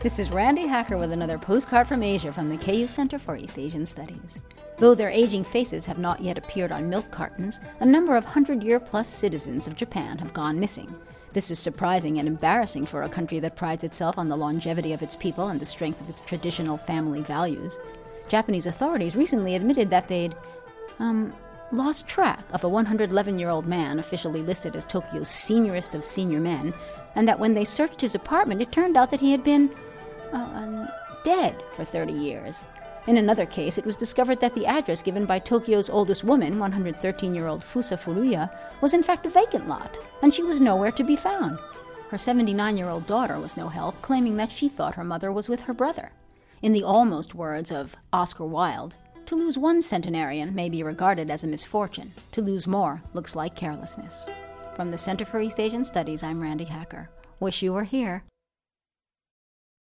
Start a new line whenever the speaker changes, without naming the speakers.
This is Randy Hacker with another postcard from Asia from the KU Center for East Asian Studies. Though their aging faces have not yet appeared on milk cartons, a number of 100-year-plus citizens of Japan have gone missing. This is surprising and embarrassing for a country that prides itself on the longevity of its people and the strength of its traditional family values. Japanese authorities recently admitted that they'd, lost track of a 111-year-old man officially listed as Tokyo's seniorest of senior men, and that when they searched his apartment, it turned out that he had been dead for 30 years. In another case, it was discovered that the address given by Tokyo's oldest woman, 113-year-old Fusa Furuya, was in fact a vacant lot, and she was nowhere to be found. Her 79-year-old daughter was no help, claiming that she thought her mother was with her brother. In the almost words of Oscar Wilde, to lose one centenarian may be regarded as a misfortune. To lose more looks like carelessness. From the Center for East Asian Studies, I'm Randy Hacker. Wish you were here.